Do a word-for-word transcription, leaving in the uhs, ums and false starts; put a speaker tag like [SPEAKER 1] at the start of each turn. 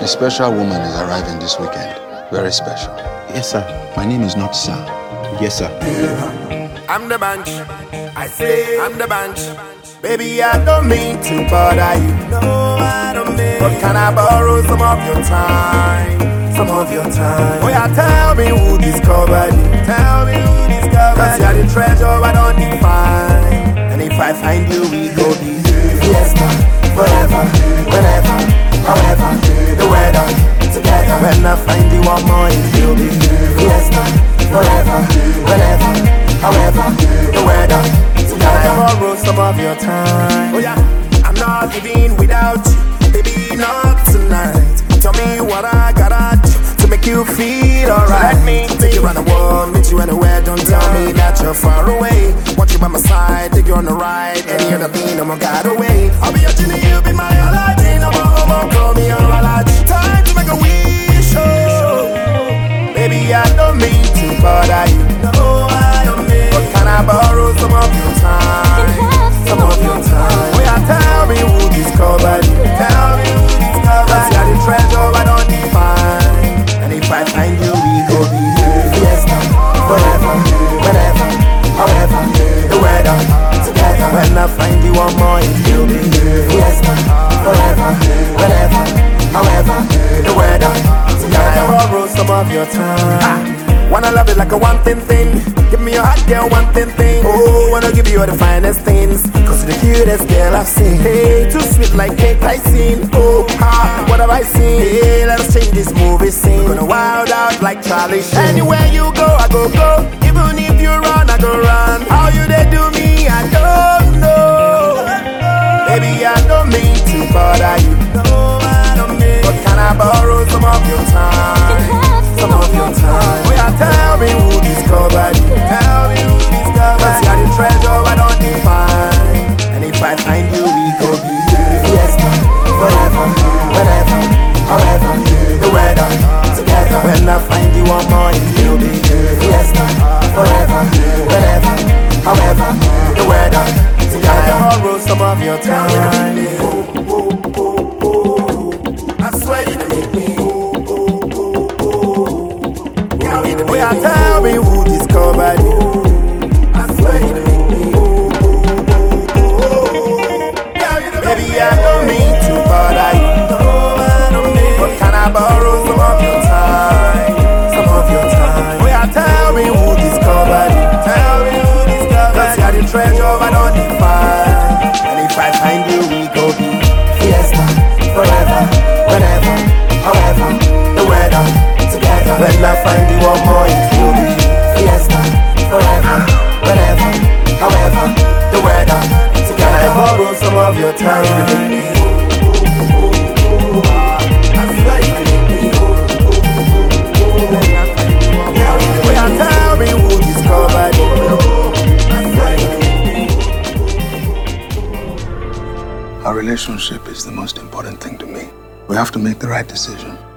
[SPEAKER 1] A special woman is arriving this weekend. Very special.
[SPEAKER 2] Yes, sir. My name is not Sir. Yes, sir.
[SPEAKER 3] I'm the bunch. I say I'm the bunch. Baby, I don't mean to bother you. No, I don't mean. But can I borrow some of your time? Some of your time. Oh yeah, tell me who discovered you. Tell me who discovered you. Cause you're the treasure I don't define. And if I find you, we go be fiesta. Forever, whenever, however, the weather, together. When I find you one more, it will be fiesta. Forever, whenever, however, the weather, together. I borrow some of your time. Oh yeah, I'm not living without you. Baby, not tonight. Tell me what I gotta do to make you feel alright. Let me take you around the world, meet you anywhere. Don't tell me that you're far away. Want you by my side, take you on the ride. Any other thing, I'm gonna get away. I'll be your genie, you'll be my Aladdin. I'm gonna call me your Aladdin. Time to make a wish, oh. Baby, I don't mean to bother you. No, I don't mean. But can I borrow some of your time? Some of your time. Oh yeah, tell me who discovered you. Tell me who discovered you. You're the treasure I don't define. And if I find you, we go be fiesta. Forever, whenever, however, the weather, together. When I find you one more, it will be fiesta. Forever, whenever, however, the weather, together. I borrow some of your time. Ah. Wanna love it like a one thing thing. Give me your hot girl, one thing thing. Oh, wanna give you all the finest things. Cause you're the cutest girl I've seen. Hey, too sweet like cake icing. Oh, ha, what have I seen? Hey, let us change this movie scene. Gonna wild out like Charlie Sheen. Anywhere you go, I go go. Even if you run, I go run. How you they do me, I don't know. Baby, I don't mean to bother you. No, I don't mean. But can I borrow some of your time? Some of your time. Oh yeah, tell me who discovered you. Tell me who discovered you. Cause you're the treasure I don't define. And if I find you, we go be fiesta. Forever, whenever, however, the weather, together. When I find you one more, it will be fiesta. Forever, whenever, however, the weather, together. I borrow some of your time. I swear you make me. Oh yeah, tell me who discovered you. I swear you make me. Baby, I don't mean to bother you. No, I don't mean. But can I borrow some of your time? Some of your time. Oh yeah, tell me who discovered you. Tell me who discovered you. Cause you're the treasure I don't define. And if I find you, we go be fiesta. Forever, whenever, however, the weather, together. When I find you one more, it will be fiesta. Forever, whenever, however, the weather, together. I borrow some of your time. Tell me who discovered you.
[SPEAKER 1] Our relationship is the most important thing to me. We have to make the right decision.